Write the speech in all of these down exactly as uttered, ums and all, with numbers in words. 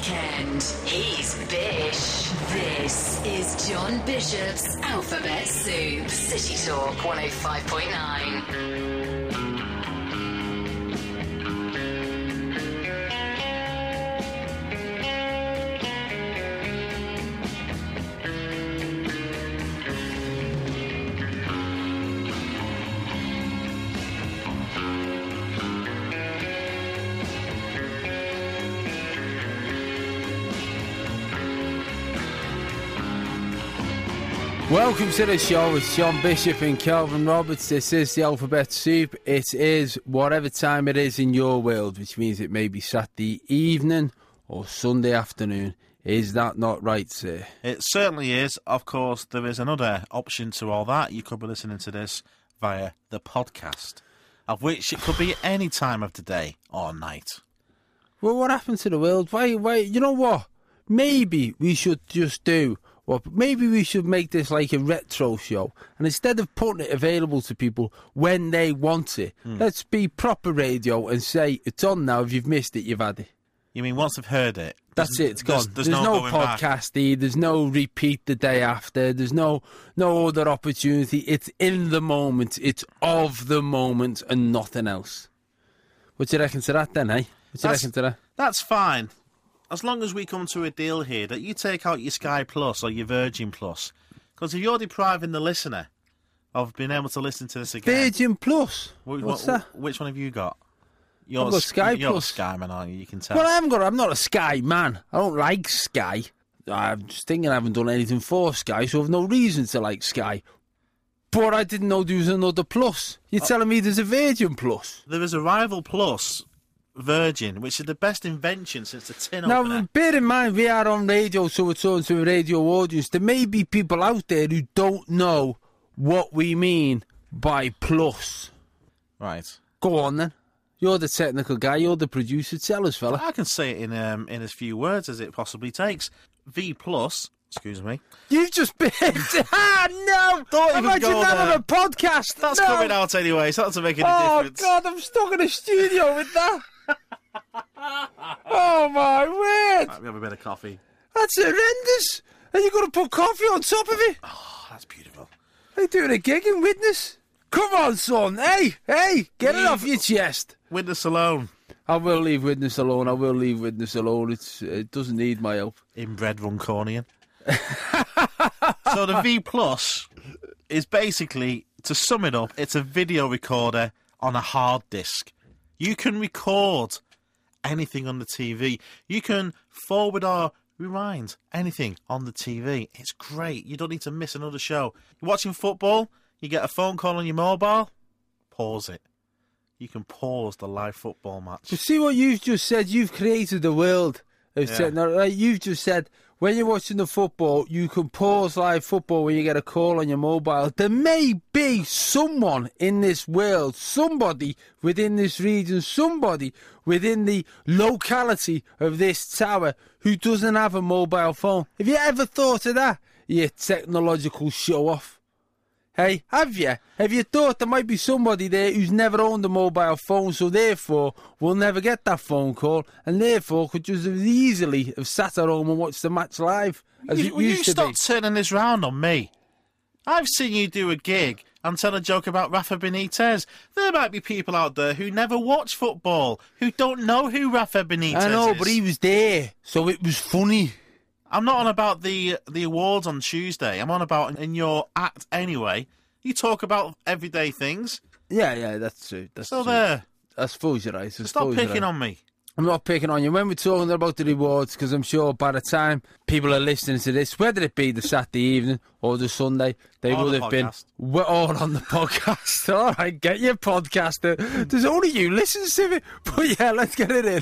weekend. He's Bish. This is John Bishop's Alphabet Soup. City Talk one oh five point nine. Welcome to the show. It's John Bishop and Kelvin Roberts. This is the Alphabet Soup. It is whatever time it is in your world, which means it may be Saturday evening or Sunday afternoon. Is that not right, sir? It certainly is. Of course, there is another option to all that. You could be listening to this via the podcast, of which it could be any time of the day or night. Well, what happened to the world? Why, why, you know what? Maybe we should just do... Well, maybe we should make this like a retro show, and instead of putting it available to people when they want it, mm. let's be proper radio and say, it's on now. If you've missed it, you've had it. You mean once they've heard it? That's it, it's gone. There's, there's, there's no, no podcasty, there's no repeat the day after, there's no no other opportunity. It's in the moment, it's of the moment and nothing else. What do you reckon to that then, eh? What do you reckon to that? That's fine. As long as we come to a deal here that you take out your Sky Plus or your Virgin Plus. Because if you're depriving the listener of being able to listen to this again... Virgin Plus? Which, What's what, that? Which one have you got? You're I've got Sky you're Plus. a Sky man, aren't you? You can tell. Well, I haven't got... I'm not a Sky man. I don't like Sky. I'm just thinking I haven't done anything for Sky, so I've no reason to like Sky. But I didn't know there was another Plus. You're oh. telling me there's a Virgin Plus? There is a rival Plus... Virgin, which is the best invention since the tin now, opener. Now, bear in mind, we are on radio, so we're talking to a radio audience. There may be people out there who don't know what we mean by plus. Right. Go on, then. You're the technical guy. You're the producer. Tell us, fella. I can say it in um, in as few words as it possibly takes. V plus... Excuse me. You've just been... ah, no! Don't even Imagine go that there. on a podcast. That's no. coming out anyway, so that doesn't make any oh, difference. Oh, God, I'm stuck in a studio with that. Oh, my word. Right, we have a bit of coffee. That's horrendous. And you're going to put coffee on top of it? Oh, that's beautiful. Are you doing a gig in Widnes? Come on, son. Hey, hey, get leave it off your chest. Widnes alone. I will leave Widnes alone. I will leave Widnes alone. It's, it doesn't need my help. Inbred Runcornian. So the V Plus is basically, to sum it up, it's a video recorder on a hard disk. You can record anything on the T V. You can forward or rewind anything on the T V. It's great. You don't need to miss another show. You're watching football, you get a phone call on your mobile, pause it. You can pause the live football match. But see what you've just said? You've created the world of Yeah. technology. You've just said, when you're watching the football, you can pause live football when you get a call on your mobile. There may be someone in this world, somebody within this region, somebody within the locality of this tower who doesn't have a mobile phone. Have you ever thought of that, you technological show-off? Hey, have you? Have you thought there might be somebody there who's never owned a mobile phone, so therefore will never get that phone call, and therefore could just as easily have sat at home and watched the match live as you, it will used you to stop be? turning this round on me? I've seen you do a gig and tell a joke about Rafa Benitez. There might be people out there who never watch football, who don't know who Rafa Benitez is. I know, but he was there, so it was funny. I'm not on about the the awards on Tuesday. I'm on about in your act anyway. You talk about everyday things. Yeah, yeah, that's true. That's so true. there. I suppose you're right. I Stop suppose you're picking right. on me. I'm not picking on you. When we're talking about the rewards, because I'm sure by the time people are listening to this, whether it be the Saturday evening or the Sunday, they Or will the have podcast. been. We're all on the podcast. All right, get your podcaster. There's only you listens to it. But yeah, let's get it in.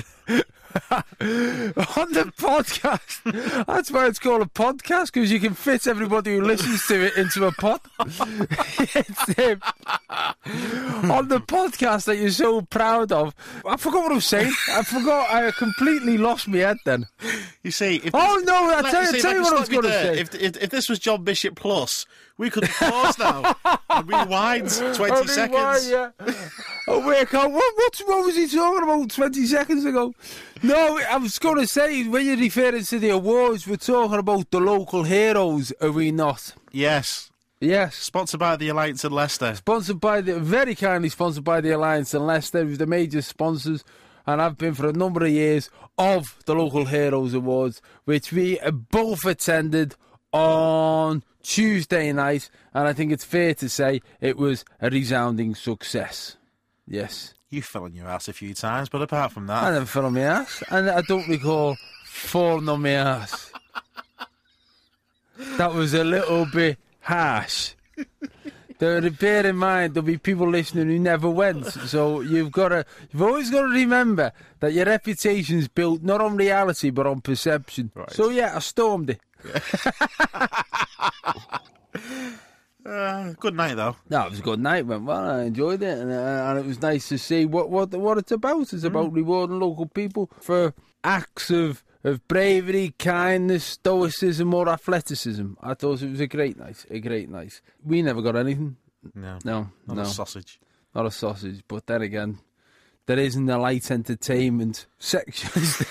On the podcast. That's why it's called a podcast, because you can fit everybody who listens to it into a pod. It's him. On the podcast that you're so proud of. I forgot what I was saying. I forgot. I completely lost my head then. You see, if Oh this, no! I let tell me you, see, tell let you me what I was stop you going to there. say. If, if if this was John Bishop Plus, we could pause now and rewind twenty Only seconds. one, yeah. I'll work out what, what, what was he talking about twenty seconds ago? No, I was going to say, when you're referring to the awards, we're talking about the local heroes, are we not? Yes. Yes. Sponsored by the Alliance in Leicester. Sponsored by the, very kindly sponsored by the Alliance in Leicester, who's the major sponsors, and I've been for a number of years, of the Local Heroes Awards, which we both attended on Tuesday night, and I think it's fair to say it was a resounding success. Yes. You fell on your ass a few times, but apart from that... I never fell on my ass, and I don't recall falling on my ass. That was a little bit harsh. There, bear in mind, there'll be people listening who never went, so you've got to, you've always got to remember that your reputation's built not on reality but on perception. Right. So yeah, I stormed it. uh, good night, though. No, it was a good night, went well. I enjoyed it, and, uh, and it was nice to see what what what it's about. It's about mm. rewarding local people for acts of. of bravery, kindness, stoicism or athleticism. I thought it was a great night, a great night. We never got anything. No. No, Not no. a sausage. Not a sausage, but then again, there isn't a light entertainment section.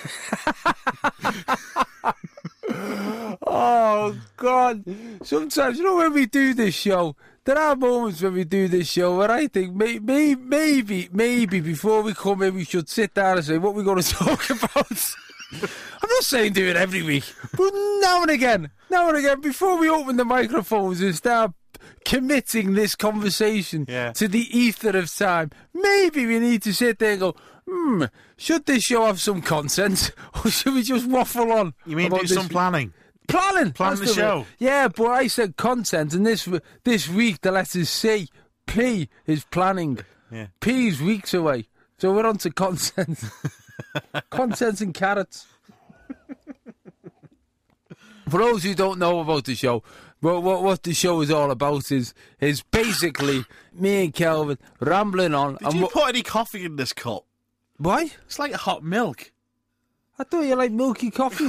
Oh, God. Sometimes, you know, when we do this show, there are moments when we do this show where I think may, may, maybe, maybe before we come in, we should sit down and say what we're going to talk about. I'm not saying do it every week, but now and again, now and again, before we open the microphones and start committing this conversation yeah. to the ether of time, maybe we need to sit there and go, hmm, should this show have some content, or should we just waffle on? You mean do some planning? Planning! Plan the show. It. Yeah, but I said content, and this this week the letters C, P is planning. Yeah. P is weeks away, so we're on to content. Content and carrots. For those who don't know about the show, what, what what the show is all about is is basically me and Kelvin rambling on. Did and you what, put any coffee in this cup? Why? It's like hot milk. I thought you like milky coffee.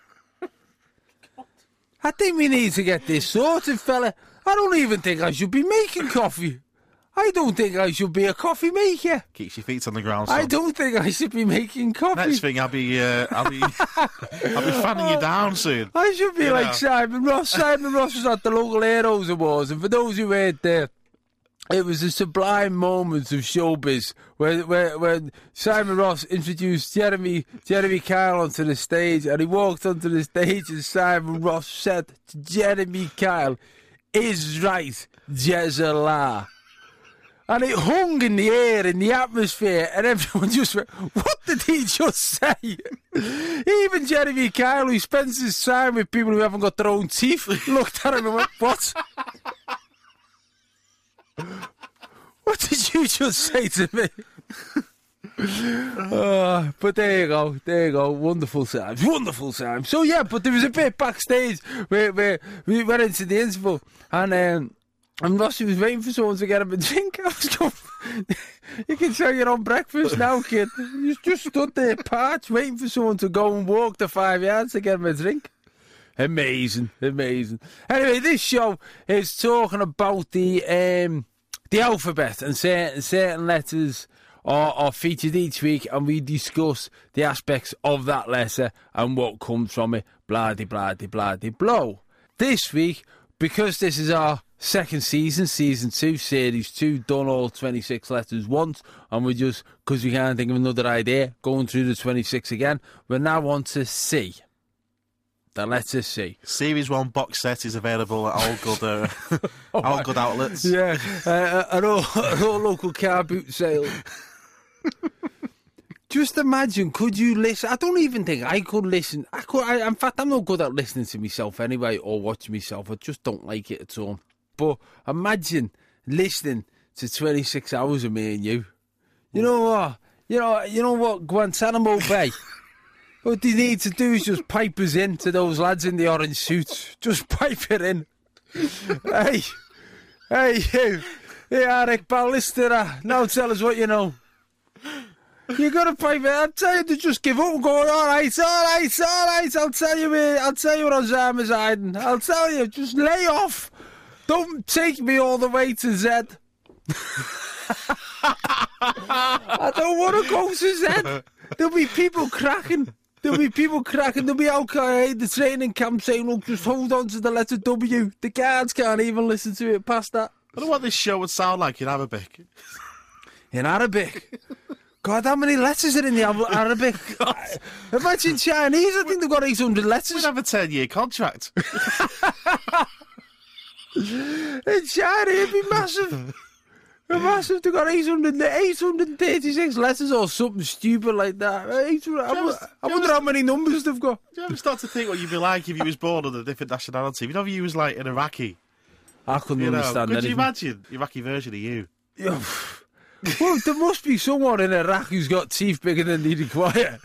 I think we need to get this sorted, fella. I don't even think I should be making coffee. I don't think I should be a coffee maker. Keeps your feet on the ground, son. I don't think I should be making coffee. Next thing, I'll be, uh, I'll be, I'll be fanning you down soon. I should be you like know. Simon Ross. Simon Ross was at the Local Heroes Awards, and for those who weren't there, it was a sublime moment of showbiz where, where, when Simon Ross introduced Jeremy Jeremy Kyle onto the stage, and he walked onto the stage, and Simon Ross said to Jeremy Kyle, "Is right, Jezala." And it hung in the air, in the atmosphere, and everyone just went, what did he just say? Even Jeremy Kyle, who spends his time with people who haven't got their own teeth, looked at him and went, what? What did you just say to me? uh, but there you go, there you go, wonderful times, wonderful times. So yeah, but there was a bit backstage where, where we went into the interval, and um, And Rossi was waiting for someone to get him a drink. I was going, you can tell you're on breakfast now, kid. You just stood there parched, waiting for someone to go and walk the five yards to get him a drink. Amazing, amazing. Anyway, this show is talking about the um, the alphabet, and certain, certain letters are, are featured each week, and we discuss the aspects of that letter and what comes from it, blah-de, blah-de, blah-de, blow. This week, because this is our second season, season two, series two, done all twenty-six letters once, and we're just, because we can't think of another idea, going through the twenty-six again, we're now on to C. The letter C. Series one box set is available at all good, uh, oh, all good outlets. Yeah, uh, at, all, at all local car boot sales. Just imagine, could you listen? I don't even think I could listen. I could. I, in fact, I'm not good at listening to myself anyway, or watching myself. I just don't like it at all. But imagine listening to twenty-six hours of me and you. You know what? You know. You know what? Guantanamo Bay. What they need to do is just pipe us in to those lads in the orange suits. Just pipe it in. Hey, hey, you. Hey, Eric Ballistera. Now tell us what you know. You got to pipe it. I'll tell you to just give up and go, all right, all right, all right. I'll tell you where, I'll tell you what Alzheimer's hiding. I'll tell you, just lay off. Don't take me all the way to Z. I don't want to go to Z. There'll be people cracking. There'll be people cracking. There'll be outside the training camp saying, look, just hold on to the letter W. The guards can't even listen to it past that. I don't know what this show would sound like in Arabic. In Arabic? God, how many letters are in the Arabic? Imagine Chinese. I think they've got eight hundred letters. We'd have a ten-year contract. In China, it'd be massive. Massive. They've got eight hundred, eight hundred thirty-six letters or something stupid like that. eight hundred, I, ever, I wonder how many numbers they've got. Do you ever start to think what you'd be like if you was born under a different nationality? You know, if you was like an Iraqi. I couldn't You know, understand could anything. you imagine Iraqi version of you? Yeah. Well, there must be someone in Iraq who's got teeth bigger than they require.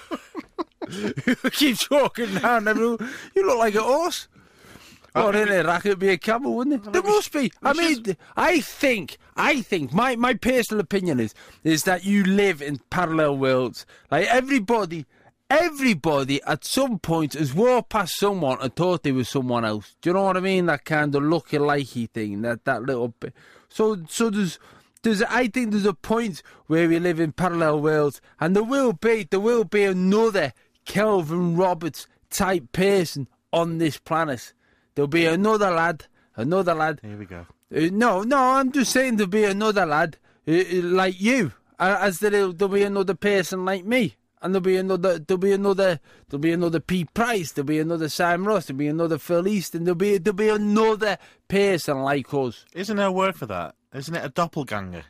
Keep talking down. Everyone. You look like a horse. Or in Iraq, it'd be a camel, wouldn't it? There must be. I mean, I think, I think, my, my personal opinion is, is that you live in parallel worlds. Like everybody, everybody at some point has walked past someone and thought they were someone else. Do you know what I mean? That kind of looky-likey thing, that, that little bit. So, so there's, there's, I think there's a point where we live in parallel worlds, and there will be, there will be another Kelvin Roberts type person on this planet. There'll be another lad, another lad. Here we go. Uh, no, no, I'm just saying there'll be another lad uh, uh, like you, uh, as there'll, there'll be another person like me, and there'll be another, there'll be another, there'll be another Pete Price, there'll be another Sam Ross, there'll be another Phil Easton, there'll be, there'll be another person like us. Isn't there a word for that? Isn't it a doppelganger?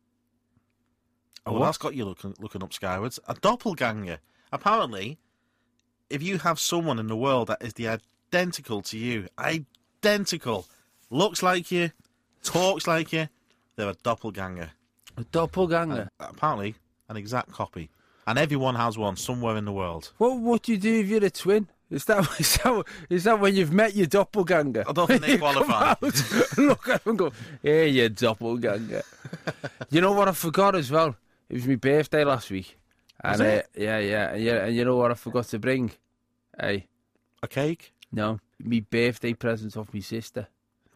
Oh, well, What? that's got you looking looking up skywards. A doppelganger. Apparently, if you have someone in the world that is the identical to you, identical, looks like you, talks like you, they're a doppelganger. A doppelganger. Uh, apparently, an exact copy. And everyone has one somewhere in the world. What what do you do if you're a twin? Is that, is that, is that when you've met your doppelganger? I don't think they You come qualify. out, look at them and go, hey, you doppelganger. You know what I forgot as well? It was my birthday last week. And Was it? Uh, yeah, yeah, and yeah, and you know what I forgot to bring? Hey, A cake? no, me birthday present off my sister,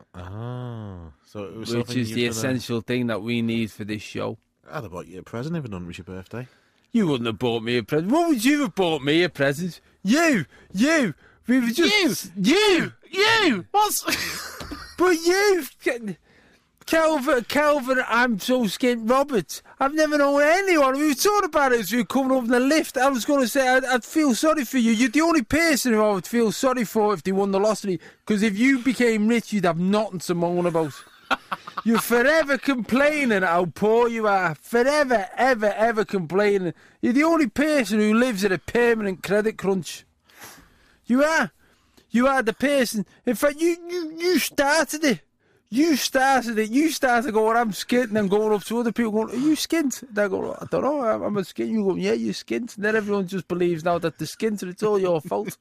Oh. So it was which something is you the could, uh, essential thing that we need for this show. I'd have bought you a present if it was your birthday. You wouldn't have bought me a present. What would you have bought me a present? You, you, we were just you, You! What's... but you, Calvin, Calvin, I'm so skint Roberts. I've never known anyone. We were talking about it as we were coming up in the lift. I was going to say I'd, I'd feel sorry for you. You're the only person who I would feel sorry for if they won the lottery. Because if you became rich, you'd have nothing to moan about. You're forever complaining how poor you are. Forever, ever, ever complaining. You're the only person who lives in a permanent credit crunch. You are. You are the person. In fact, you, you, you started it. You started it. You started going, I'm skint, and then going up to other people going, are you skint? They go, I don't know, I'm, I'm a skint. You go, yeah, you're skint. And then everyone just believes now that they're skint and it's all your fault.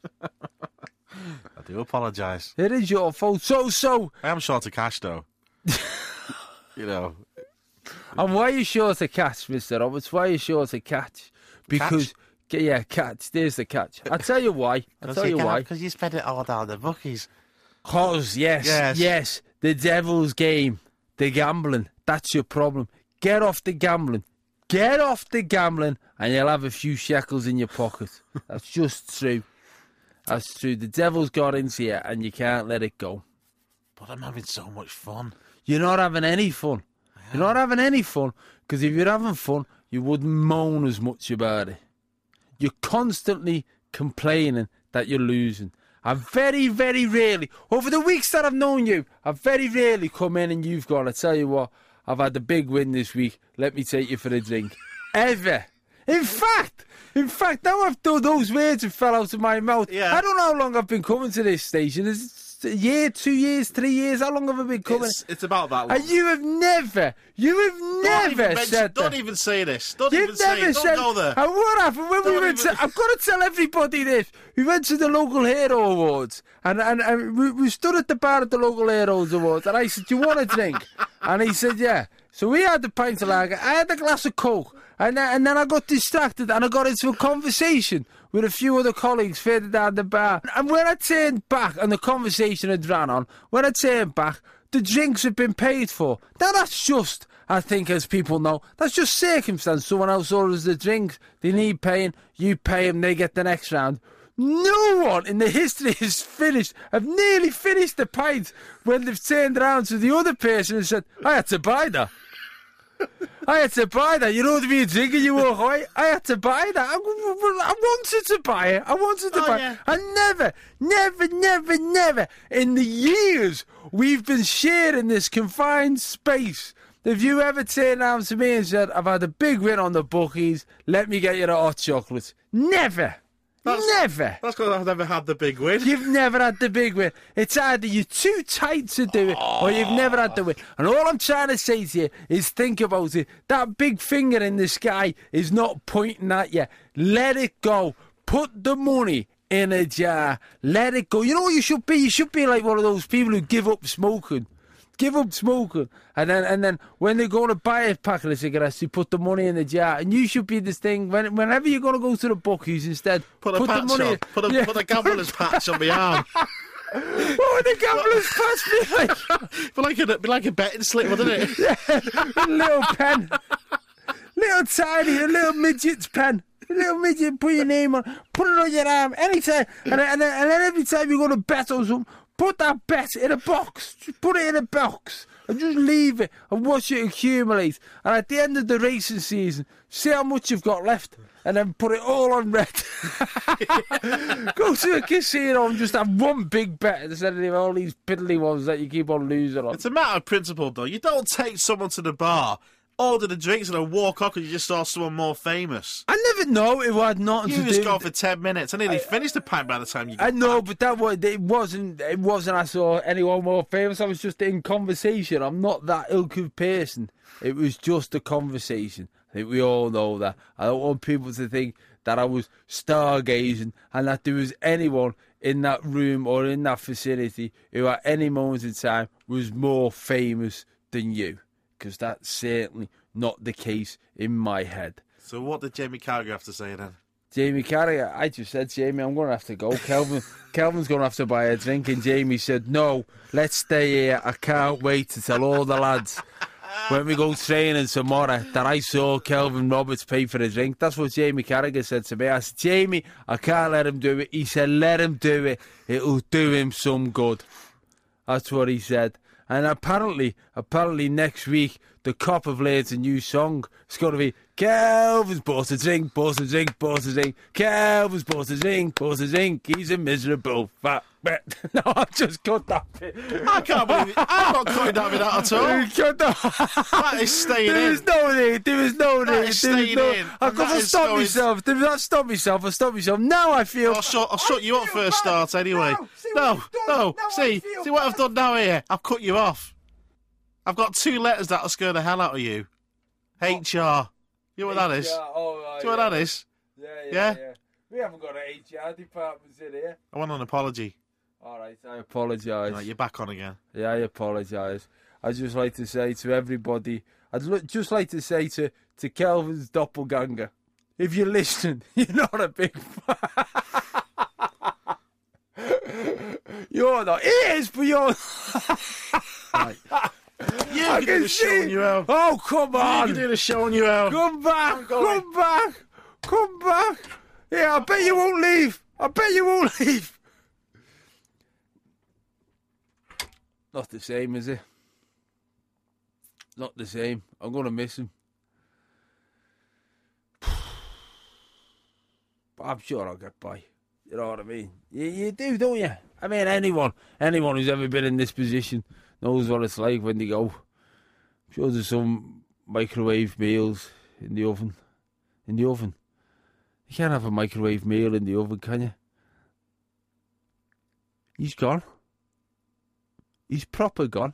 I do apologise. It is your fault. So, so. I am short of cash, though. You know. And why are you short of catch, Mister Roberts? Why are you short of catch? Because, yeah, catch. There's the catch. I'll tell you why. I'll tell you why. Because you spend it all down the bookies. Cause, yes, Yes. yes, the devil's game, the gambling, that's your problem. Get off the gambling. Get off the gambling and you'll have a few shekels in your pocket. That's just true. That's true. The devil's got into you and you can't let it go. But I'm having so much fun. You're not having any fun. You're not having any fun because if you're having fun, you wouldn't moan as much about it. You're constantly complaining that you're losing. I've very, very rarely, over the weeks that I've known you, I've very rarely come in and you've gone, I tell you what, I've had a big win this week, let me take you for a drink. Ever. In fact, in fact, now I've done those words and fell out of my mouth. Yeah. I don't know how long I've been coming to this station. Is it a year, two years, three years? How long have I been coming? It's, it's about that long. And you have never, you have Don't never even mention- said Don't that. even say this. Don't You've even say never it. Don't said. go there. And what happened when we Don't went even- to? I've got to tell everybody this. We went to the local hero awards, and and, and we, we stood at the bar at the local heroes awards, and I said, "Do you want a drink?" And he said, "Yeah." So we had the pint of lager. I had a glass of coke, and then, and then I got distracted, and I got into a conversation with a few other colleagues further down the bar. And when I turned back, and the conversation had ran on, when I turned back, the drinks had been paid for. Now that's just I think, as people know, that's just circumstance. Someone else orders the drinks, they need paying, you pay them, they get the next round. No one in the history has finished, have nearly finished the pint when they've turned around to the other person and said, I had to buy that. I had to buy that. You know what I mean? Drinking, you walk away. I had to buy that. I, I wanted to buy it. I wanted to Oh, buy yeah. it. I never, never, never, never, in the years we've been sharing this confined space, have you ever turned around to me and said, I've had a big win on the bookies, let me get you a hot chocolate? Never. That's- Never. That's because I've never had the big win. You've never had the big win. It's either you're too tight to do it or you've never had the win. And all I'm trying to say to you is think about it. That big finger in the sky is not pointing at you. Let it go. Put the money in a jar. Let it go. You know what you should be? You should be like one of those people who give up smoking. Give up smoking, and then and then when they're going to buy a packet of cigarettes, you put the money in the jar. And you should be this thing when whenever you're going to go to the bookies, instead Put a put patch the money. on. Put a, Yeah. put a gambler's patch on my arm. What would the gambler's patch be like? Be like a, be like a betting slip, wouldn't it? A little pen, little tiny, a little midget's pen. A little midget, put your name on, put it on your arm anytime, and then, and then, and then every time you go to bet on something, put that bet in a box. Just put it in a box and just leave it and watch it accumulate. And at the end of the racing season, see how much you've got left and then put it all on red. Go to a casino and just have one big bet instead of all these piddly ones that you keep on losing on. It's a matter of principle, though. You don't take someone to the bar, order the drinks, and then walk off because you just saw someone more famous. I never know it had nothing You to just do go with for ten minutes. I nearly finished the pint by the time you got I know, back. but that was it. Wasn't it? Wasn't I saw anyone more famous? I was just in conversation. I'm not that ilk of person. It was just a conversation. I think we all know that. I don't want people to think that I was stargazing and that there was anyone in that room or in that facility who, at any moment in time, was more famous than you, because that's certainly not the case in my head. So what did Jamie Carragher have to say then? Jamie Carragher, I just said, Jamie, I'm going to have to go. Kelvin, Kelvin's going to have to buy a drink. And Jamie said, no, let's stay here. I can't wait to tell all the lads when we go training tomorrow that I saw Kelvin Roberts pay for a drink. That's what Jamie Carragher said to me. I said, Jamie, I can't let him do it. He said, let him do it. It'll do him some good. That's what he said. And apparently, apparently next week, the cop have laid a new song. It's going to be Kelvin's bought a drink, bought a drink, bought a drink. Kelvin's bought a drink, bought a drink. He's a miserable fat bet. No, I just cut that bit. I can't believe it. I'm not cutting that bit out at all. Cut that. That is staying There in. is no need. There is no That need. is There is staying no. in, I've and got that to is stop going- myself. Did not stop myself. I stop myself. Now I feel. I'll shut, I'll shut you up for a start anyway. No, see what No, you've done? no. Now I See, feel see what I've bad. done now here? I've cut you off. I've got two letters that'll scare the hell out of you. H R. You know what that is? Yeah, oh, right, Do you know what yeah. that is? Yeah, yeah, Yeah? yeah. We haven't got an H R department in here. I want an apology. All right, I apologise. Right, you're back on again. Yeah, I apologise. I'd just like to say to everybody, I'd lo- just like to say to, to Kelvin's doppelganger, if you're listening, you're not a big fan. You're not. He is, but you're... Right. You I can do can the show see... on your own. Oh, come You on. can do the show on your own. Come back, going. come back, come back. Yeah, I bet you won't leave. I bet you won't leave. Not the same, is it? Not the same. I'm going to miss him. But I'm sure I'll get by. You know what I mean? You, you do, don't you? I mean, anyone, anyone who's ever been in this position knows what it's like when they go. I'm sure there's some microwave meals in the oven. In the oven. You can't have a microwave meal in the oven, can you? He's gone. He's proper gone.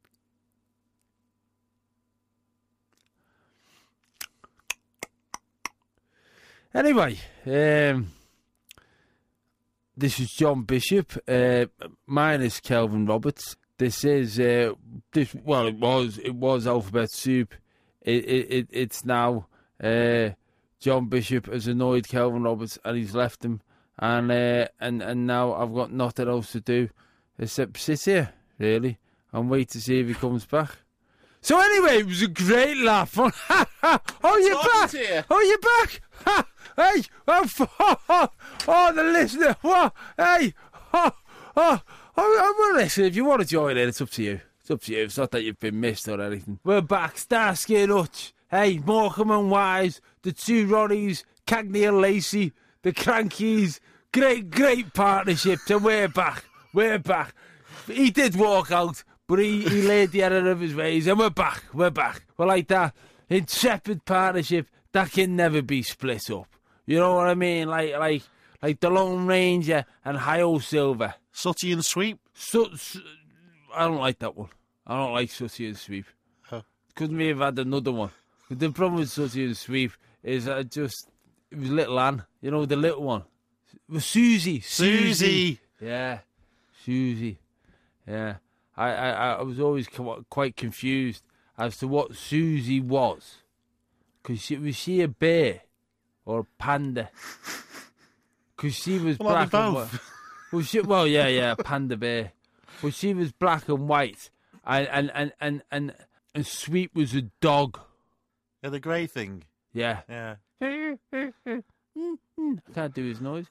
Anyway, um, this is John Bishop. Uh, mine is Kelvin Roberts. This is uh, this. Well, it was it was Alphabet Soup. It it, it it's now uh, John Bishop has annoyed Kelvin Roberts and he's left him, and uh, and and now I've got nothing else to do except sit here really and wait to see if he comes back. So anyway, it was a great laugh. Oh, you're Talking back. to you. Oh, you're back. Ha, hey, oh, oh, oh, the listener. What? Hey, oh, oh, oh, well, listen, if you want to join in, it's up to you. It's up to you. It's not that you've been missed or anything. We're back. Starsky and Hutch. Hey, Morecambe and Wise, the two Ronnies, Cagney and Lacey, the Crankies. Great, great partnerships, and we're back. We're back. He did walk out, but he, he laid the error of his ways, and we're back. We're back. We're like that intrepid partnership that can never be split up. You know what I mean? Like, like, like the Lone Ranger and Hi-O Silver. Sooty and Sweep. So, so, I don't like that one. I don't like Sooty and Sweep. Huh. Couldn't we have had another one? The problem with Sooty and Sweep is I just it was Little Ann, you know, the little one. It was Susie. Susie. Yeah, Susie. Yeah, I, I, I was always co- quite confused as to what Susie was, because she was she a bear or a panda? Because she was Well, black and both. white. Well, she, well, yeah, yeah, panda bear. But she was black and white, and and and and and, and Sweep was a dog. Yeah, the grey thing. Yeah. Yeah. I can't do his noise.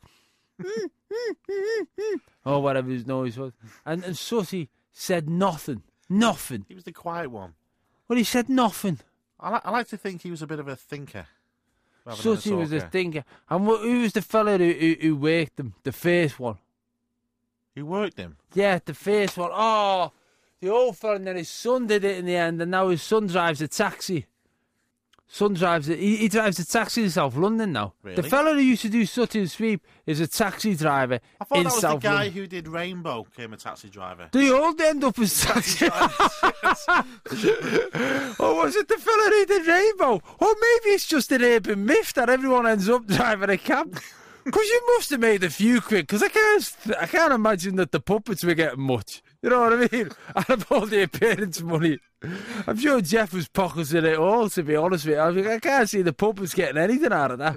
Or whatever his noise was. And, and Sooty said nothing. Nothing. He was the quiet one. Well, he said nothing. I, li- I like to think he was a bit of a thinker. rather than Sooty was a talker. thinker. And wh- who was the fella who, who, who worked him? The first one. Who worked him? Yeah, the first one. Oh, the old fella, and then his son did it in the end, and now his son drives a taxi. Son drives it. He, he drives a taxi in South London now. Really? The fella who used to do Sooty and Sweep is a taxi driver I thought in that was South the guy London. who did Rainbow came a taxi driver. They all end up as taxi drivers. Or was it the fella who did Rainbow? Or maybe it's just an urban myth that everyone ends up driving a cab. Because you must have made a few quid. Because I can't, I can't imagine that the puppets were getting much. You know what I mean? Out of all the appearance money. I'm sure Jeff was pocketing it all, to be honest with you. I, mean, I can't see the puppets getting anything out of that.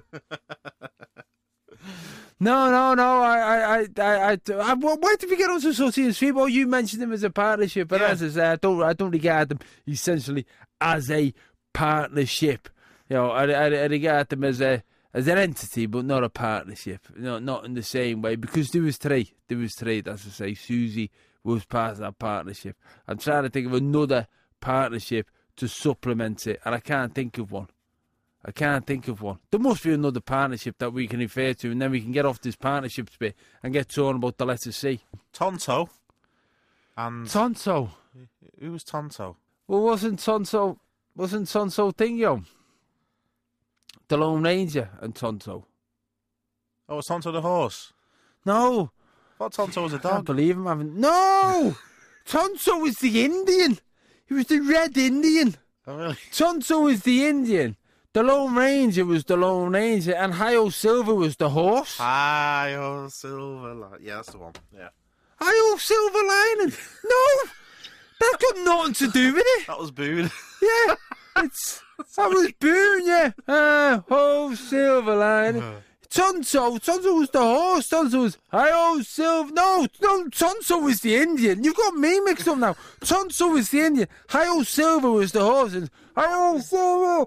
No, no, no. I, I, I, I, I, I why did we get onto Sooty and Sweep? Oh, you mentioned them as a partnership, but Yeah. as I say, I don't, I don't regard them essentially as a partnership. You know, I, I, I regard them as a as an entity, but not a partnership. You know, not in the same way, because there was three. There was three. That's to say, Susie was part of that partnership. I'm trying to think of another partnership to supplement it, and I can't think of one. I can't think of one. There must be another partnership that we can refer to, and then we can get off this partnerships bit and get talking about the letter C. Tonto. And Tonto. who was Tonto? Well, wasn't Tonto, wasn't Tonto Dingo? The Lone Ranger and Tonto. Oh, was Tonto the horse? No. I thought Tonto was a I can't dog. believe him having... No! Tonto was the Indian. He was the Red Indian. Oh, really? Tonto was the Indian. The Lone Ranger was the Lone Ranger, and Hi-O Silver was the horse. Hi, oh, silver light. Yeah, that's the one. Yeah. Hi-O Silver Lining. No! That's got nothing to do with it. That was booed. Yeah, it's that was Boone, yeah. Ah, ho, Silver Lining. Tonto, Tonto was the horse. Tonto was hi-ho, Silver. No, no, Tonto was the Indian. You've got me mixed up now. Tonto was the Indian. Hi-ho, Silver was the horse. And hi-ho, Silver.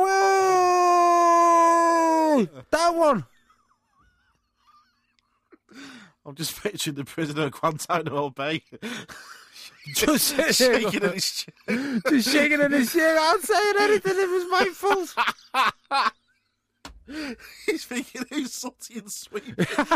Oh, that one. I'm just picturing the prisoner of Guantanamo Bay. Just shaking in his chair. Just shaking in his chair. I'm saying anything. It was my fault. He's thinking who's Sooty and Sweep.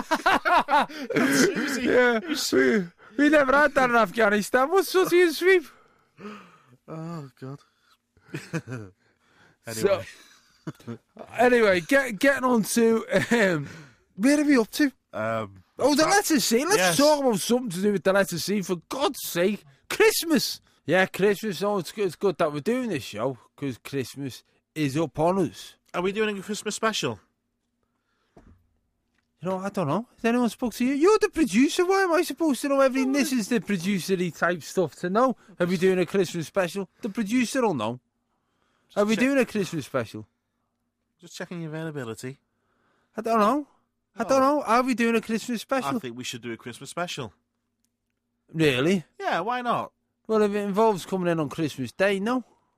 Susie. Yeah, we, we never had that in Afghanistan. What's Sooty and Sweep? Oh, God. Anyway. So, anyway, get, getting on to... Um, where are we up to? Um, Oh, the letter C. Let's Yes. talk about something to do with the letter C, for God's sake. Christmas. Yeah, Christmas. Oh, it's good, it's good that we're doing this show, because Christmas is up on us. are we doing a Christmas special? You know, I don't know. Has anyone spoke to you? You're the producer. Why am I supposed to know everything? This is the producery type stuff to know. Are we doing a Christmas special? The producer will know. Are we check- doing a Christmas special? Just checking your availability. I don't know. I don't Oh. know. Are we doing a Christmas I special? think we should do a Christmas special. Really? Yeah, why not? Well, if it involves coming in on Christmas Day, no.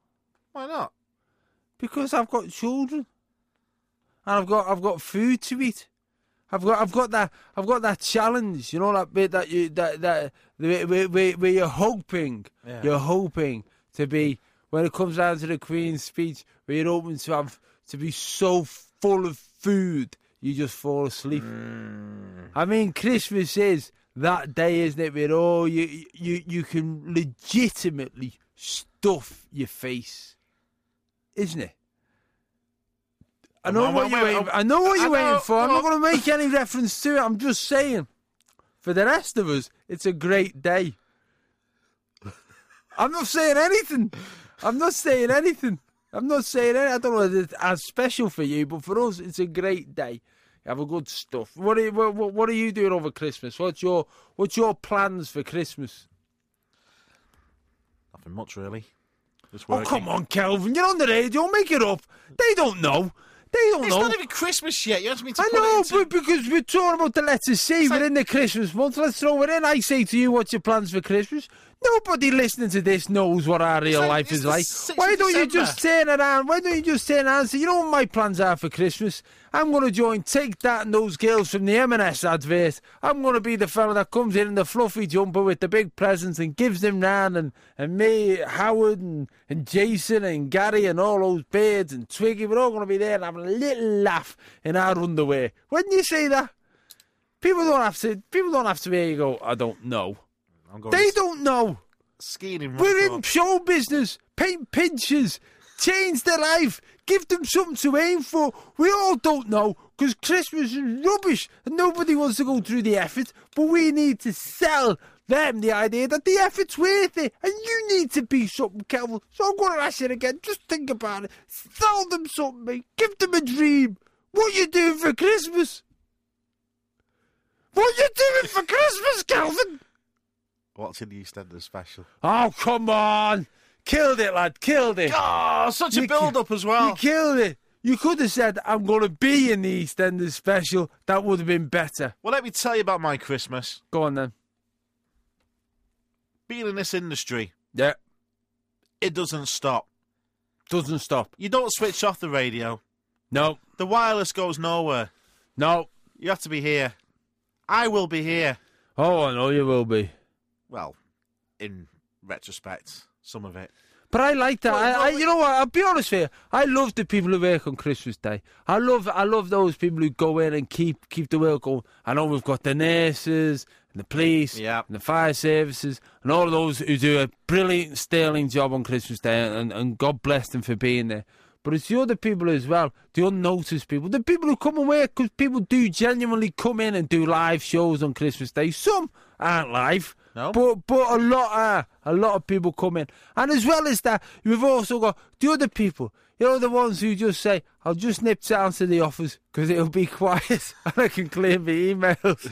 Why not? Because I've got children, and I've got I've got food to eat. I've got I've got that I've got that challenge. You know that bit that you that that where, where, where you're hoping Yeah. you're hoping to be when it comes down to the Queen's speech, where you're hoping to have to be so full of food you just fall asleep. Mm. I mean, Christmas is that day, isn't it? Where oh, you you you can legitimately stuff your face, isn't it? I know Well, what well, you're well, waiting. I know what I you're know, waiting for. I'm well- not going to make any reference to it. I'm just saying, for the rest of us, it's a great day. I'm not saying anything. I'm not saying anything. I'm not saying anything. I don't know if it's as special for you, but for us, it's a great day. Have a good stuff. What are you, what, what what are you doing over Christmas? What's your what's your plans for Christmas? Nothing much, really. Just Oh, working. come on, Kelvin. You're on the radio. Make it up. They don't know. They don't It's know. not even Christmas yet. You asked me to I put know, it into... but because we're talking about the letter C, we're like- in the Christmas month. Let's throw it in. I say to you, what's your plans for Christmas? Nobody listening to this knows what our real like- life it's is the like. sixth Why of don't you December. just turn around? Why don't you just turn around and say, you know what my plans are for Christmas? I'm going to join Take That and those girls from the M and S advert. I'm going to be the fella that comes in in the fluffy jumper with the big presents and gives them round. And, and me, Howard and, and Jason and Gary and all those birds and Twiggy, we're all going to be there and having a little laugh in our underwear. Wouldn't you say that? People don't have to. People don't have to hear you go, I don't know. I'm going They don't know. skiing in We're in Rockport. show business. Paint pictures. Change their life. Give them something to aim for. We all don't know because Christmas is rubbish and nobody wants to go through the effort. But we need to sell them the idea that the effort's worth it. And you need to be something, Kelvin. So I'm going to ask you again. Just think about it. Sell them something, mate. Give them a dream. What you doing for Christmas? What you doing for Christmas, Kelvin? Watching the EastEnders special. Oh, come on. Killed it, lad. Killed it. Oh, such You a build-up as well. You killed it. You could have said, I'm going to be in the EastEnders special. That would have been better. Well, let me tell you about my Christmas. Go on, then. Being in this industry, Yeah. it doesn't stop. Doesn't stop. You don't switch off the radio. No. The wireless goes nowhere. No. You have to be here. I will be here. Oh, I know you will be. Well, in retrospect, some of it. But I like that. Well, I, I, no, you know what? I'll be honest with you. I love the people who work on Christmas Day. I love, I love those people who go in and keep keep the world going. I know we've got the nurses and the police Yeah. and the fire services and all of those who do a brilliant, sterling job on Christmas Day, and, and God bless them for being there. But it's the other people as well, the unnoticed people, the people who come and work because people do genuinely come in and do live shows on Christmas Day. Some aren't live. No. But but a lot are. A lot of people come in. And as well as that, we've also got the other people. You know, the ones who just say, I'll just nip down to the office because it'll be quiet and I can clear my emails.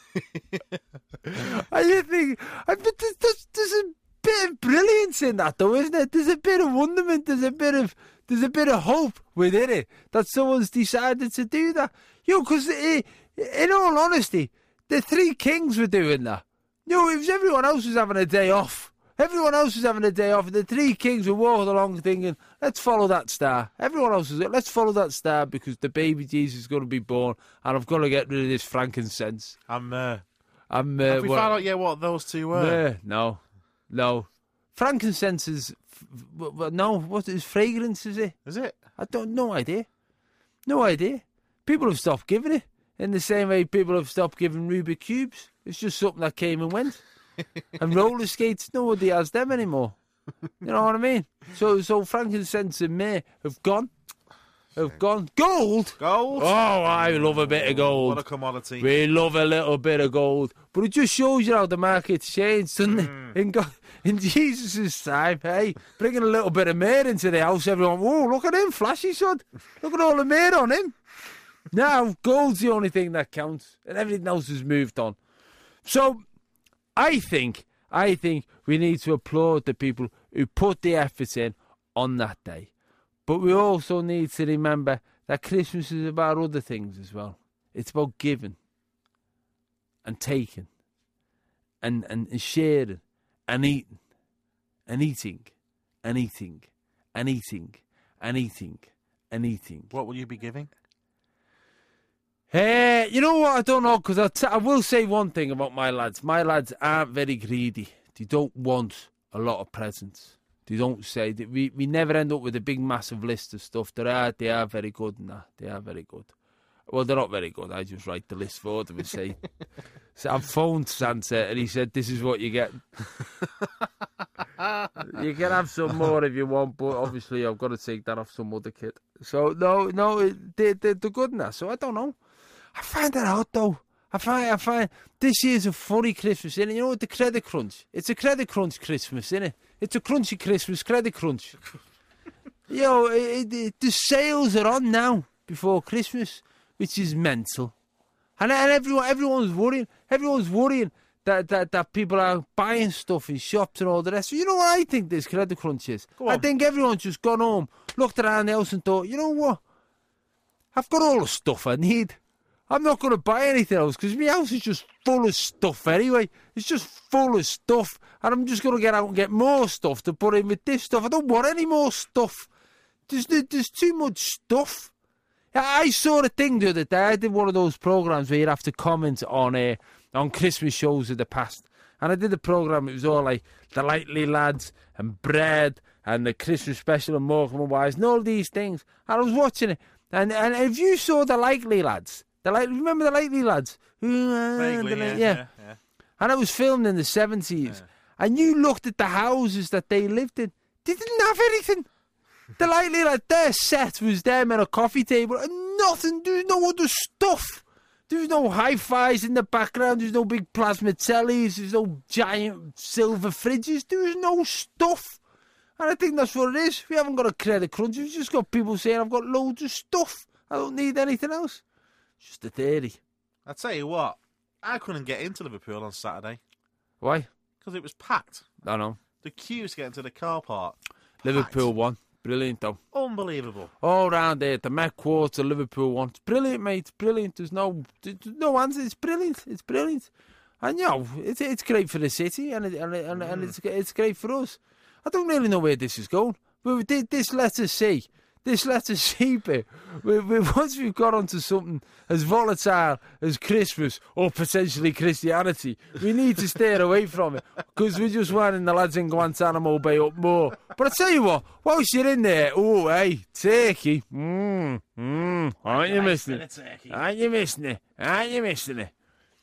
And you think, I, but there's, there's, there's a bit of brilliance in that though, isn't it? There's a bit of wonderment, there's a bit of there's a bit of hope within it that someone's decided to do that. You know, because in all honesty, the Three Kings were doing that. You know, it was everyone else was having a day off. Everyone else was having a day off. And the Three Kings were walking along thinking, let's follow that star. Everyone else was like, let's follow that star because the baby Jesus is going to be born and I've got to get rid of this frankincense. I'm, uh, I'm, uh, have we what- found out yet what those two were? Yeah, no, no. Frankincense is, f- w- w- no, what is fragrance, is it? Is it? I don't, no idea. No idea. People have stopped giving it. In the same way people have stopped giving Rubik Cubes. It's just something that came and went. And roller skates, nobody has them anymore. You know what I mean? So so frankincense and myrrh have gone. Have gone. Gold? Gold? Oh, I love a bit of gold. What a commodity. We love a little bit of gold. But it just shows you how the market's changed, doesn't it? In, God, in Jesus' time, hey, bringing a little bit of myrrh into the house, everyone, whoa, look at him, flashy son. Look at all the myrrh on him. Now, gold's the only thing that counts, and everything else has moved on. So, I think, I think we need to applaud the people who put the effort in on that day. But we also need to remember that Christmas is about other things as well. It's about giving and taking and, and, and sharing and eating and eating and eating anything, anything, anything. What will you be giving? Uh, you know what? I don't know, because t- I will say one thing about my lads. My lads aren't very greedy. They don't want a lot of presents. They don't say that we, we never end up with a big massive list of stuff. They are they are very good in that. They are very good. Well, they're not very good. I just write the list for them and say, so I've phoned Santa and he said, this is what you get. You can have some more if you want, but obviously I've got to take that off some other kid. So no, no, they, they, they're good in that. So I don't know. I find that out though. I find, I find this year's a funny Christmas, innit? You know what, the credit crunch? It's a credit crunch Christmas, innit? It's a crunchy Christmas, credit crunch. Yo, it, it, the sales are on now before Christmas, which is mental. And, and everyone, everyone's worrying. Everyone's worrying that, that, that people are buying stuff in shops and all the rest. So you know what I think this credit crunch is? I think everyone's just gone home, looked around the house and thought, you know what? I've got all the stuff I need. I'm not going to buy anything else because my house is just full of stuff anyway. It's just full of stuff. And I'm just going to get out and get more stuff to put in with this stuff. I don't want any more stuff. There's, there's too much stuff. I saw a thing the other day. I did one of those programs where you'd have to comment on uh, on Christmas shows of the past. And I did a program, it was all like the Likely Lads and Bread and the Christmas special and Morecambe and Wise and all these things. And I was watching it. And, and if you saw the Likely Lads, The like, remember the Likely Lads? Vaguely, yeah, yeah. yeah, yeah. And it was filmed in the seventies. Yeah. And you looked at the houses that they lived in. They didn't have anything. The Likely Lads, their set was them and a coffee table and nothing. There was no other stuff. There was no hi-fis in the background. There was no big plasma tellies. There was no giant silver fridges. There was no stuff. And I think that's what it is. We haven't got a credit crunch. We've just got people saying, I've got loads of stuff. I don't need anything else. Just a theory. I tell you what, I couldn't get into Liverpool on Saturday. Why? Because it was packed. I know. The queues to get into the car park. Packed. Liverpool won. Brilliant, though. Unbelievable. All round there, the Met Quarter, Liverpool won. It's brilliant, mate. It's brilliant. There's no, there's no answer. It's brilliant. It's brilliant. And, you know, it's, it's great for the city and, it, and, it, and, mm. and it's, it's great for us. I don't really know where this is going. But this lets us see. This lets us see it. We, we, once we've got onto something as volatile as Christmas or potentially Christianity, we need to steer away from it because we're just winding the lads in Guantanamo Bay up more. But I tell you what, whilst you're in there, oh, hey, turkey, mmm, mmm, aren't you missing it? Aren't you missing it? Aren't you missing it?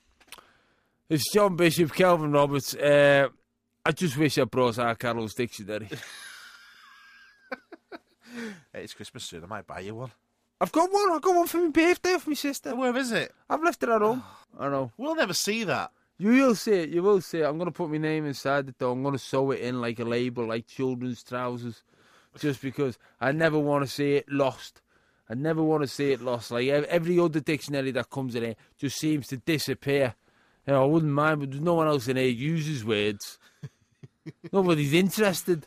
It's John Bishop, Kelvin Roberts. Uh, I just wish I brought our Carol's dictionary. It's Christmas soon. I might buy you one. I've got one. I've got one for my birthday for my sister. Where is it? I've left it at home. I know. We'll never see that. You will see it. You will see it. I'm going to put my name inside it, though. I'm going to sew it in like a label, like children's trousers, just because I never want to see it lost. I never want to see it lost. Like every other dictionary that comes in here just seems to disappear. You know, I wouldn't mind, but there's no one else in here who uses words. Nobody's interested.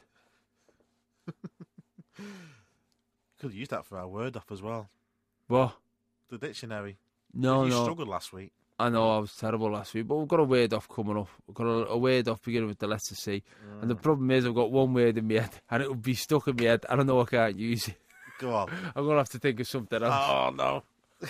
Could have used that for our word off as well. What? The dictionary. No, you no. You struggled last week. I know, I was terrible last week, but we've got a word off coming up. We've got a, a word off beginning with the letter C. Mm. And the problem is I've got one word in my head, and it will be stuck in my head. I don't know I can't use it. Go on. I'm going to have to think of something else. Oh, no.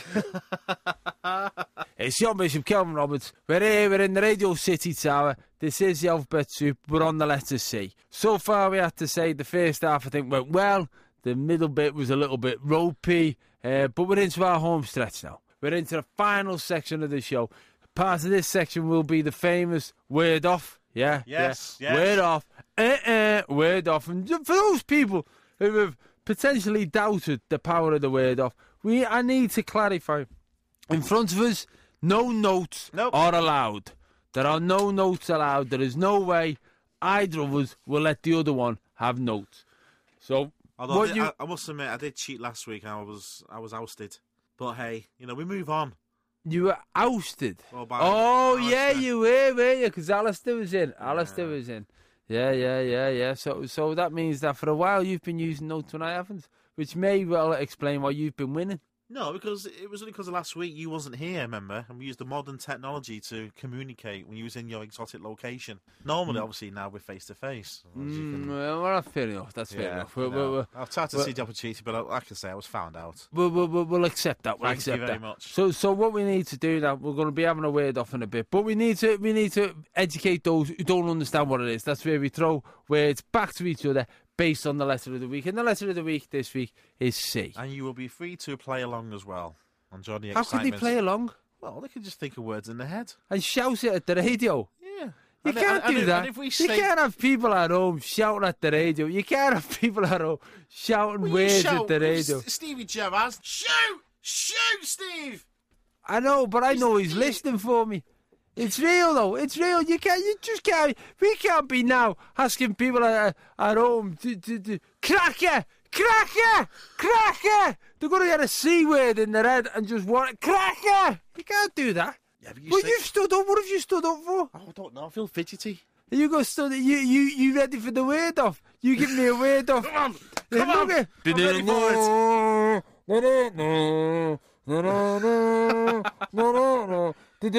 It's John Bishop, Kelvin Roberts. We're here, we're in the Radio City Tower. This is the Alphabet Soup. We're on the letter C. So far, we have to say the first half, I think, went well. The middle bit was a little bit ropey, uh, but we're into our home stretch now. We're into the final section of the show. Part of this section will be the famous word off. Yeah? Yes, yeah. yes. Word off. Uh-uh, word off. And for those people who have potentially doubted the power of the word off, we I need to clarify. In front of us, no notes nope. are allowed. There are no notes allowed. There is no way either of us will let the other one have notes. So... Although I, did, you... I, I must admit, I did cheat last week. I was I was ousted. But hey, you know, we move on. You were ousted? Well, by oh, Alistair. yeah, you were, were you? Because Alistair was in. Alistair yeah. was in. Yeah, yeah, yeah, yeah. So so that means that for a while you've been using notes when I haven't, which may well explain why you've been winning. No, because it was only because of last week you wasn't here, remember? And we used the modern technology to communicate when you was in your exotic location. Normally, mm. obviously, now we're face-to-face. Mm, well, well, that's fair enough. That's fair yeah, enough. We'll, we'll, we'll, I've tried to we'll, see the opportunity, but like I say, I was found out. We'll, we'll, we'll accept that. We'll Thank accept you very that. much. So, so what we need to do now, we're going to be having a word off in a bit, but we need to we need to educate those who don't understand what it is. That's where we throw words back to each other based on the letter of the week. And the letter of the week this week is C. And you will be free to play along as well. On Johnny How could they play along? Well, they can just think of words in their head. And shout it at the radio. Yeah. You and can't and do and that. If we you say... can't have people at home shouting at the radio. You can't have people at home shouting well, words shout, at the radio. S- Stevie Gerrard, shoot! Shoot, Steve! I know, but I know he's Steve. listening for me. It's real, though. It's real. You can't. You just can't. We can't be now asking people at, at home to, to, to cracker, cracker, cracker. They're going to get a C word in their head and just want it. Cracker. You can't do that. Yeah, but you well, say... you've stood up. What have you stood up for? Oh, I don't know. I feel fidgety. You go stood. You you you ready for the word off? You give me a word off. Come on, Yeah, come on. look at- I'm ready for it. I've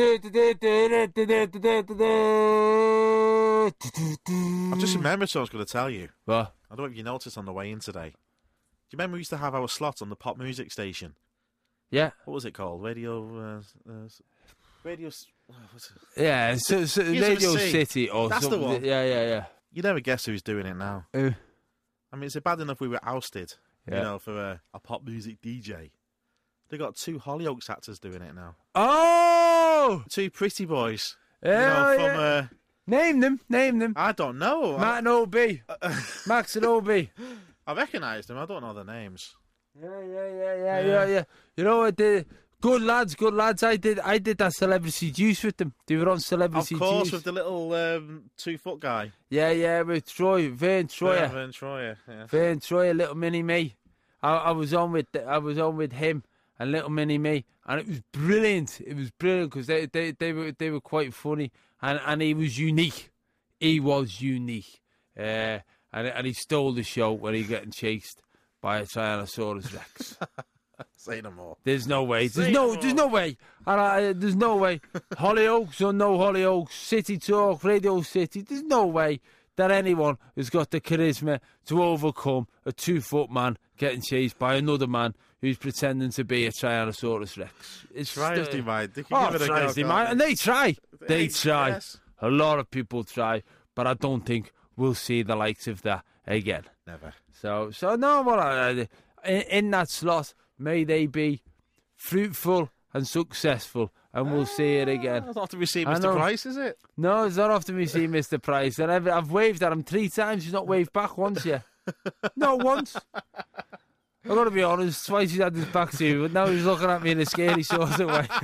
just remembered what I was going to tell you. What? I don't know if you noticed on the way in today. Do you remember we used to have our slot on the pop music station? Yeah. What was it called? Radio... Uh, uh, radio... Oh, what's it? Yeah, so, so Begins with Radio a C. City or That's the something. one. Yeah, yeah, yeah. You never guess who's doing it now. Uh, I mean, is it bad enough we were ousted, Yeah. you know, for a, a pop music D J? They got two Hollyoaks actors doing it now. oh! Two pretty boys. Yeah, you know, yeah. from... Uh, Name them, name them. I don't know. Matt and O B. Max and O B. I, I recognised them. I don't know their names. Yeah, yeah, yeah, yeah, Yeah. yeah, yeah. You know what? They, good lads, good lads. I did, I did that Celebrity Juice with them. They were on Of Celebrity course, Juice. with the little um, two-foot guy. Yeah, yeah, with Troy, Vern Troyer, Vern Troyer. Yeah. Vern Troyer, Little Mini Me. I, I was on with, I was on with him and Little Mini Me, and it was brilliant. It was brilliant because they, they, they were, they were quite funny, and, and he was unique. He was unique, uh, and and he stole the show when he getting chased by a Tyrannosaurus Rex. Say no more. There's no way. There's Say no. no There's more. no way. And I, there's no way. Hollyoaks or no Hollyoaks, City Talk, Radio City. There's no way that anyone has got the charisma to overcome a two-foot man getting chased by another man who's pretending to be a Tyrannosaurus Rex. It's Tries, uh, they might. They can Oh, give it a tries, go. they can't might. they? And they try. They Hey, try. yes. A lot of people try, but I don't think we'll see the likes of that again. Never. So, so no, well, uh, in, in that slot, may they be fruitful and successful, and we'll see it again. That's not to receive I Mister know. Price, is it? No, it's not often we see Mister Price. And I've, I've waved at him three times. He's not waved back once yet. Not once. I've got to be honest. Twice he's had his back to me, but now he's looking at me in a scary sort of way.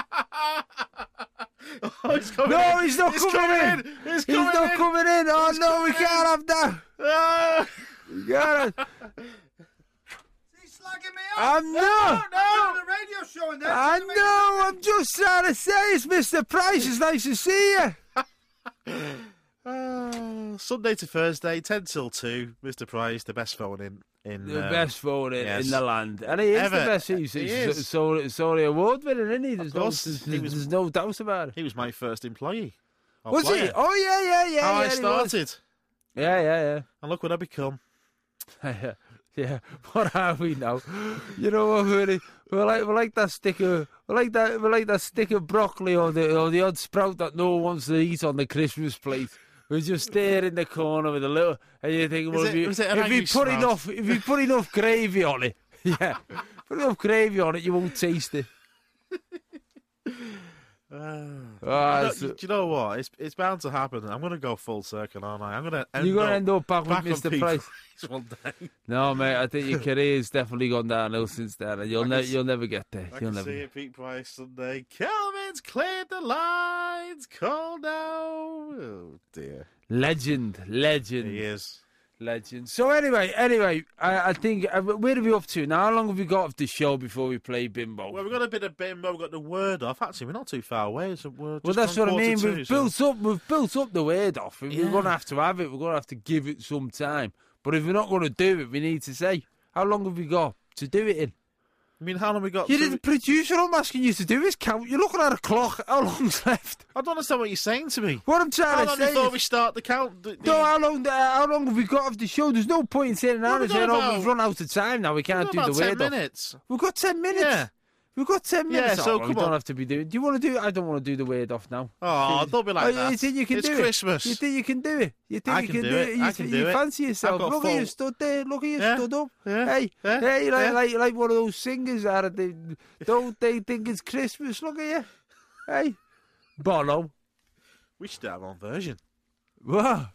Oh, he's coming No, in. he's not He's coming in. He's, He's coming not in. coming in. Oh He's no, we coming can't have that. Ah. We can't. He's slagging me off. I'm not. No, the radio show and that. I know. I'm just trying to say it's Mister Price. It's nice to see you. Ah, Sunday to Thursday, ten till two. Mister Price, the best phone in. in The um, best phone in, yes. in the land, and he is Ever. the best. He's, He he's is. so so award winning, isn't he? There's no, course, there's, he was- there's no doubt about it. He was my first employee. or Was player. he? Oh yeah, yeah, yeah. How yeah, I he was. started. Yeah, yeah, And look what I become. yeah. Yeah, what are we now? You know what? We're, we're like we're like that stick of we're like that we're like that stick of broccoli or the or the odd sprout that no one wants to eat on the Christmas plate. We're just there in the corner with a little, and you think, well, Is if it- you, was it an if you angry put sprout? enough, if you put enough gravy on it, yeah, put enough gravy on it, you won't taste it. I Ah, don't- so- do you know what? It's it's bound to happen. I'm going to go full circle, aren't I? I'm going to end you're gonna up end up back, back with on Mister People Price. one day. No, mate, I think your career's definitely gone downhill since then, and you'll I ne- can you'll never get there. I You'll can never. see it, Pete Price Sunday. Kelvin's cleared the lines. Call now. Oh dear, Legend, legend. he is. Legend. So anyway, anyway, I, I think uh, where are we up to now? How long have we got of the show before we play Bimbo? Well, we've got a bit of bimbo. We've got the word off. Actually, we're not too far away. So we're well, just that's on what I mean. quarter We've two, built so- up, we've built up the word off. We're Yeah. going to have to have it. We're going to have to give it some time. But if we're not going to do it, we need to say how long have we got to do it in? I mean, how long we got? You're to... the producer. All I'm asking you to do is count. You're looking at a clock. How long's left? I don't understand what you're saying to me. What I'm trying How to long say before is... we start the count? The, the... No, how long, uh, how long have we got of the show? There's no point in saying that. we got Oh, about- we've run out of time now. We can't do about the ten weird off. minutes. We've got ten minutes. Yeah. We've got ten minutes. Yeah, so Oh, we come don't on. have to be doing. Do you want to do it? I don't want to do the weird off now. Oh, don't be like Oh, that. You think you can it's do Christmas. it? You think you can do it? You think I you can can do do it. You, I can you do it. fancy yourself? I've got Look full- at you stood there. Look at you Yeah. stood up. Yeah. Hey, Yeah. hey, like, Yeah. like like one of those singers that they don't they think it's Christmas? Look at you. Hey, Bono. We should have our own version. What?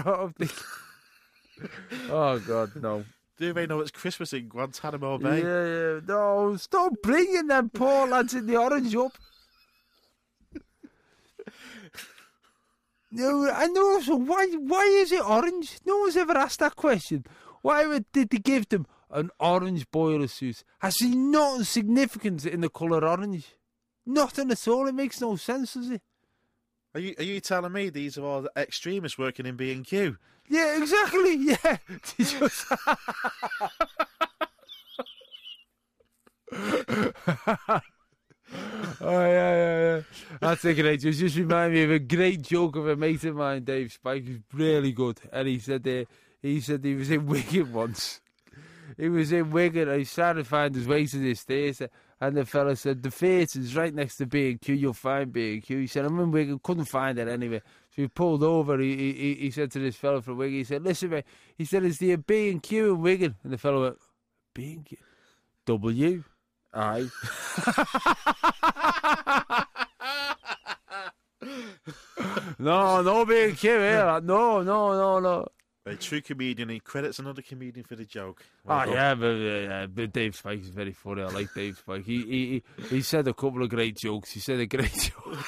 Oh God, no. Do they know it's Christmas in Guantanamo Yeah, Bay? yeah, no, stop bringing them poor lads in the orange up. No, I know. So why, why is it orange? No one's ever asked that question. Why would, did they give them an orange boiler suit? I see nothing significant in the colour orange. Nothing at all. It makes no sense, does it? Are you are you telling me these are all the extremists working in B and Q? Yeah, exactly. Yeah. Just... Oh, yeah, yeah, yeah. That's a great joke. It just reminded me of a great joke of a mate of mine, Dave Spike, who's really good. And he said uh, he said he was in Wigan once. He was in Wigan and he was trying to find his way to this theatre. And the fella said, the theatre's right next to B and Q, you'll find B and Q. He said, I'm in Wigan, couldn't find it anyway. So he pulled over, he he, he said to this fella from Wigan, he said, listen mate, he said, is there a B and Q in Wigan? And the fella went, B and Q? W? Aye. No, no B and Q here. No, no, no, no. A true comedian, he credits another comedian for the joke. Oh, Well done. yeah, but, uh, but Dave Spike is very funny. I like Dave Spike. He, he he he said a couple of great jokes. He said a great joke.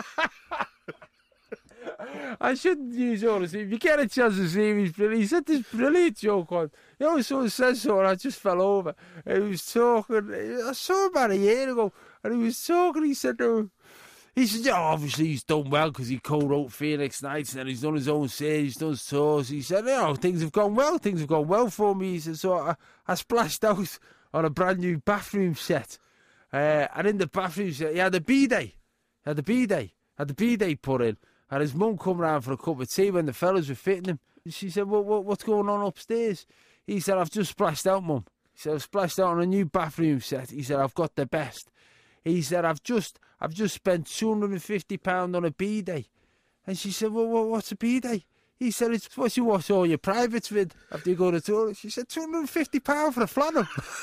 I shouldn't use all this. If you get a chance to see him, he's brilliant. He said this brilliant joke on. You know, someone said so, and I just fell over. And he was talking. I saw him about a year ago, and he was talking. He said, oh, he said, yeah, obviously he's done well because he co-wrote Phoenix Nights and he's done his own series, he's done tours. He said, you know, things have gone well. Things have gone well for me. He said, so I, I splashed out on a brand new bathroom set. Uh, and in the bathroom set, he had a bidet. He had a bidet. Had the bidet put in. And his mum come round for a cup of tea when the fellas were fitting him. And she said, well, what, what's going on upstairs? He said, I've just splashed out, Mum. He said, I've splashed out on a new bathroom set. He said, I've got the best. He said, I've just I've just spent two hundred and fifty pounds on a bidet. And she said, well, what, what's a bidet? He said, it's what you wash all your privates with after you go to the toilet. She said, two hundred and fifty pounds for a flannel.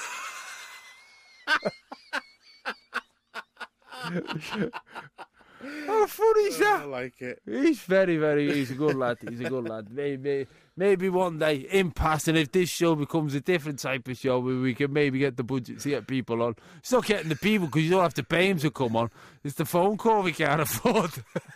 How funny is that? I like it. He's very, very, he's a good lad. He's a good lad. Maybe, maybe one day, in passing, if this show becomes a different type of show where we can maybe get the budget to get people on. It's not getting the people because you don't have to pay them to come on. It's the phone call we can't afford.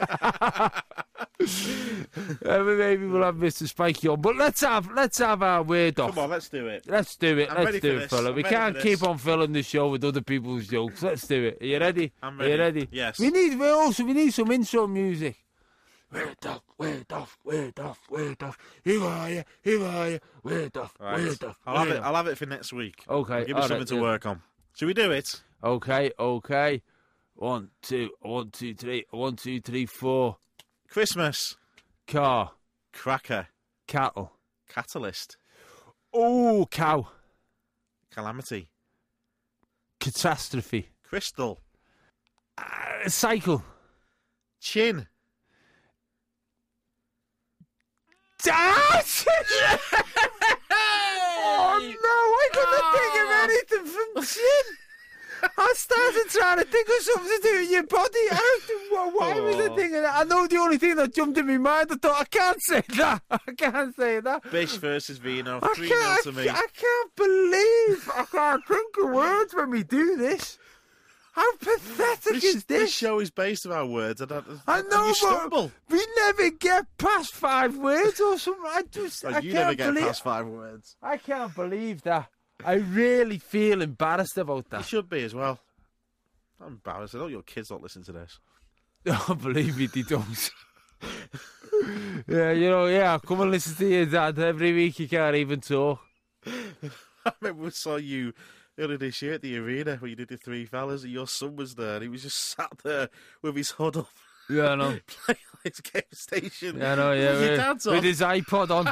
uh, maybe we'll have Mister Spikey on. But let's have, let's have our word off. Come on, let's do it. Let's do it. I'm let's ready do for it, this. fella. I'm We ready can't for keep this. on filling the show with other people's jokes. Let's do it. Are you ready? I'm Are you ready. ready? Yes. We need. We also we need some intro music. Word off, word off, word off, word off. Who are you? Who are you? Word off, Right. word off. I'll have word it. off. I'll have it for next week. Okay, Give me all something right, to yeah. work on. Should we do it? Okay, okay. One, two, one, two, three, one, two, three, four. Christmas. Car, Cracker. cattle. Catalyst. Oh, cow. Calamity. Catastrophe. Crystal. Uh, cycle. Chin. Ah, oh no, I couldn't think of anything from chin. I started trying to think of something to do with your body. I don't, why was I Oh. thinking that? I know the only thing that jumped in my mind. I thought, I can't say that. I can't say that. Bish versus Vino. I three nil can't, to me. I can't believe I can't think of words when we do this. How pathetic This, is this this? show is based on our words. I, don't, I and know, you but stumble. we never get past five words or something. I just, Like, I you can't never get believe, past five words. I can't believe that. I really feel embarrassed about You that. should be as well. I'm embarrassed. I know your kids don't listen to this. Oh, believe me, they don't. Yeah, you know, yeah, come and listen to your dad every week. You can't even talk. I remember we saw you The other this year at the arena where you did the three fellas, and your son was there, and he was just sat there with his hood up. Yeah, I know. Playing on his game station. Yeah, I know, yeah. With your With, dad's on. with his iPod on.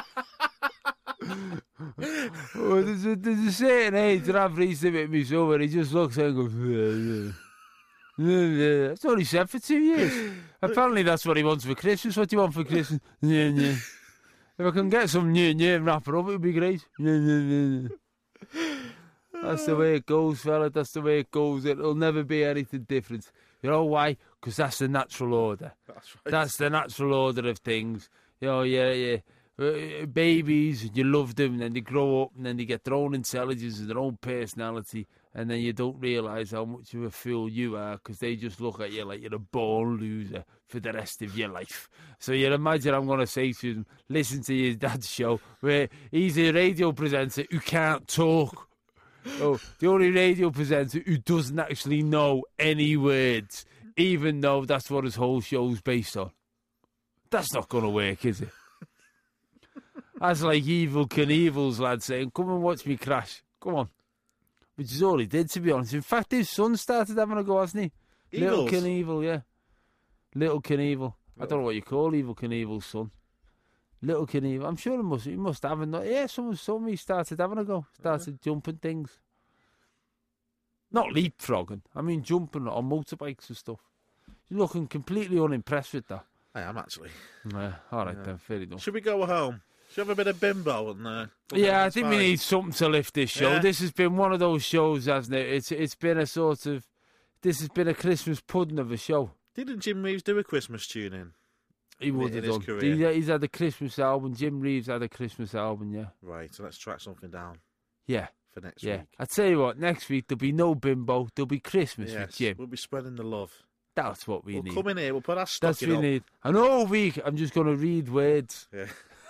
Oh, there's, a, there's a certain age that I've reached it with me, so where he just looks and goes, yeah, yeah. Yeah, that's all he said for two years. Apparently that's what he wants for Christmas. What do you want for Christmas? Yeah, yeah. If I can get some yeah, yeah, and wrap it up, it would be great. Yeah, yeah, yeah, yeah. That's the way it goes, fella. That's the way it goes. It'll never be anything different. You know why? Because that's the natural order. That's right. That's the natural order of things. You know, yeah, yeah. Uh, babies, you love them, and then they grow up, and then they get their own intelligence and their own personality, and then you don't realise how much of a fool you are because they just look at you like you're a born loser for the rest of your life. So you imagine I'm going to say to them, listen to your dad's show where he's a radio presenter who can't talk. Oh, the only radio presenter who doesn't actually know any words, even though that's what his whole show's based on. That's not going to work, is it? That's like Evel Knievel's lad saying, come and watch me crash. Come on. Which is all he did, to be honest. In fact, his son started having a go, hasn't he? Eagles. Little Knievel, yeah. Little Knievel. I don't know what you call Evel Knievel's son. Little Knievel. I'm sure he must, he must have. A, yeah, someone told me he started having a go. Started yeah. jumping things. Not leapfrogging. I mean jumping on motorbikes and stuff. You're looking completely unimpressed with that. I am, actually. Yeah, all right yeah. then, fair enough. Should we go home? Should we have a bit of bimbo? And, uh, yeah, I think fine. we need something to lift this show. Yeah. This has been one of those shows, hasn't it? It's It's been a sort of... This has been a Christmas pudding of a show. Didn't Jim Reeves do a Christmas tune in? He would have done. He, he's had a Christmas album. Jim Reeves had a Christmas album, yeah. Right, so let's track something down. Yeah. For next yeah. week. I tell you what, next week there'll be no bimbo. There'll be Christmas yes, with Jim. We'll be spreading the love. That's what we we'll need. We'll come in here, we'll put our That's stocking what we up. need. And all week, I'm just going to read words. Yeah.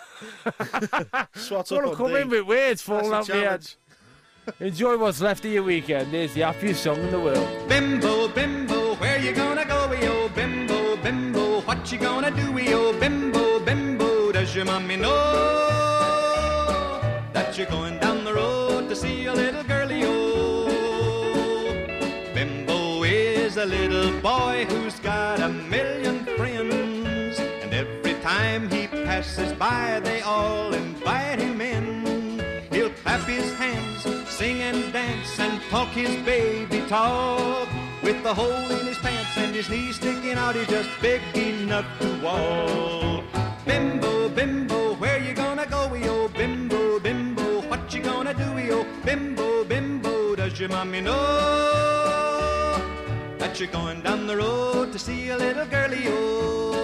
Swat I'm going to come in with words falling out my head. Enjoy what's left of your weekend. There's the happiest song in the world. Bimbo, bimbo, where you gonna go, yo? Bimbo, bimbo, what you gonna do, yo? Bimbo, bimbo, does your mommy know that you're going down the road to see a little girlie, yo? Bimbo is a little boy who's got a million friends, and every time he passes by, they all invite him in. He'll clap his hands, sing and dance, and talk his baby talk. With the hole in his pants and his knees sticking out, he's just big enough to walk. Bimbo, bimbo, where you gonna go, yo? Bimbo, bimbo, what you gonna do, yo? Bimbo, bimbo, does your mommy know that you're going down the road to see a little girlie, yo?